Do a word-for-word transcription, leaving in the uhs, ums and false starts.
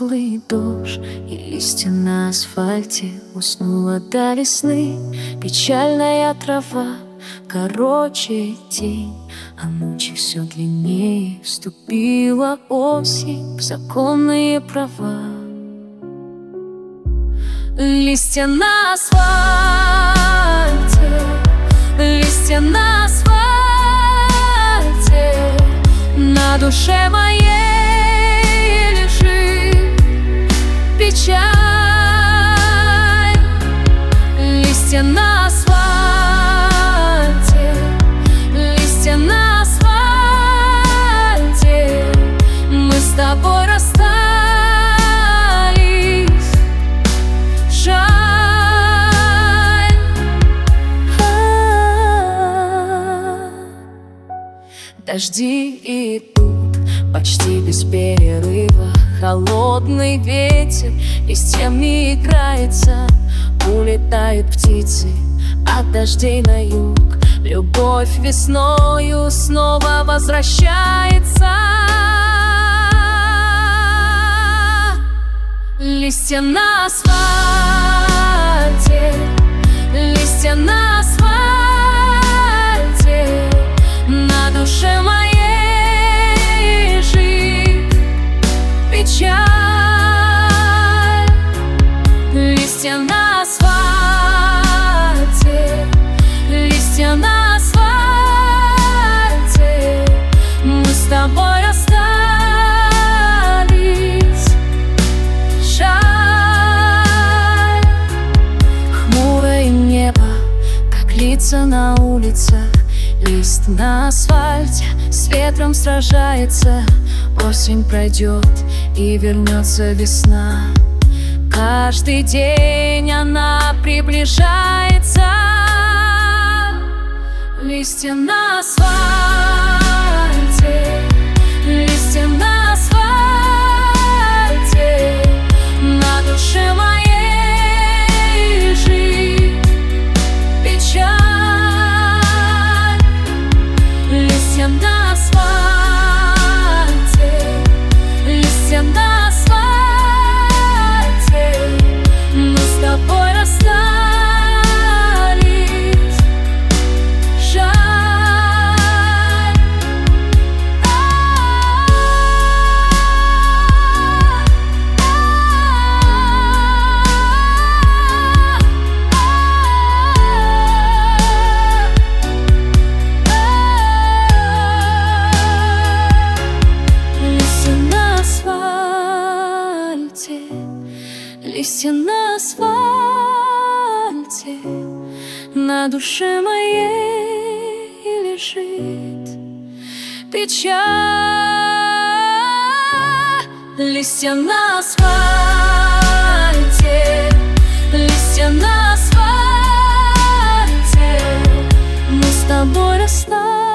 тусклый дождь, и листья на асфальте. Уснула до весны печальная трава. Короче день, а ночи все длиннее. Вступила осень в законные права. Листья на асфальте, листья на асфальте. На душе моей лежит печаль. Листья на асфальте, листья на асфальте. Мы с тобой расстались. Жаль. Дожди идут почти без перерыва. Холодный ветер листьями играется. Улетают птицы от дождей на юг. Любовь весною снова возвращается. Листья на асфальте, листья на асфальте. На душе моей лежит печаль. Листья на асфальте, листья на асфальте. Мы с тобой расстались. Жаль. Хмурое небо, как лица на улицах. Лист на асфальте с ветром сражается. Осень пройдет и вернется весна. Каждый день она приближается. Листья на асфальте, листья на асфальте. На душе моей лежит печаль. Листья на асфальте, листья на асфальте. Мы с тобой расстались. Жаль. Листья на асфальте, листья на асфальте. На душе моей лежит печаль. Листья на асфальте, листья на асфальте. Мы с тобой расстались.